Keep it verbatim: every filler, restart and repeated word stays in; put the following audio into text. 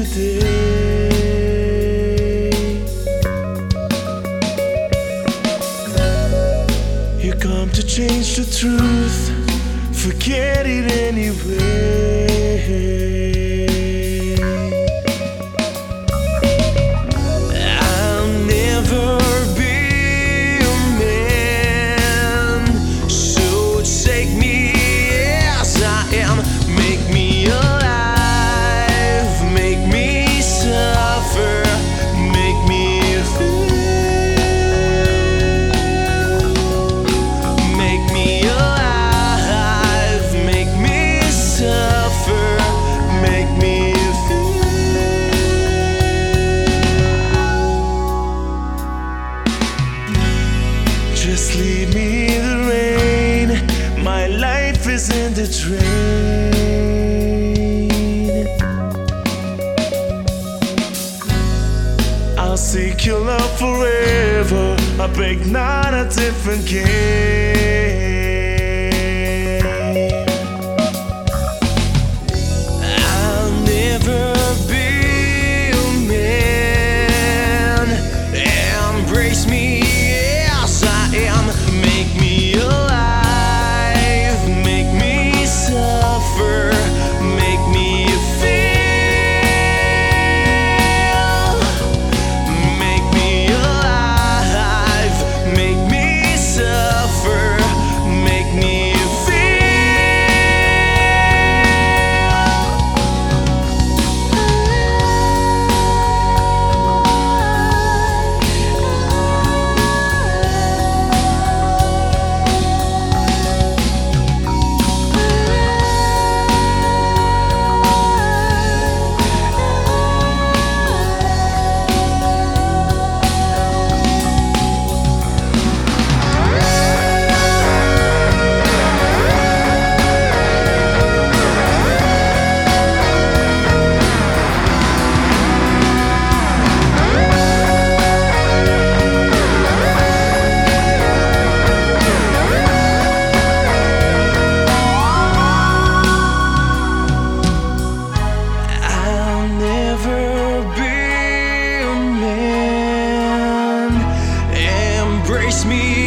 day. You come to change the truth, forget it anyway. I'll never be a man, so take me as I am. Make me alive, make me suffer, make me feel. Make me alive, make me suffer, make me feel. Just leave me the rain, my life is in the drain. I'll seek your love forever, I beg not a different game. I'll never be a man, embrace me as I am. Make me alive, make me suffer, make me feel. Make me alive, make me suffer, make me embrace me